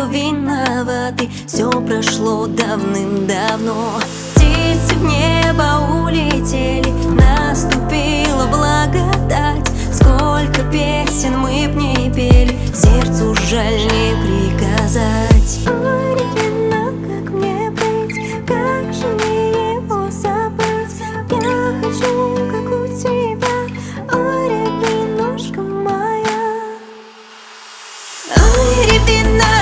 виноваты, все прошло давным-давно. Птицы в небо улетели, наступила благодать. Сколько песен мы б не пели, сердцу жаль не приказать. Ой, ребенок, как мне быть, как же мне его забыть? Я хочу, как у тебя, ой, рябинушка моя. Ой, рябина.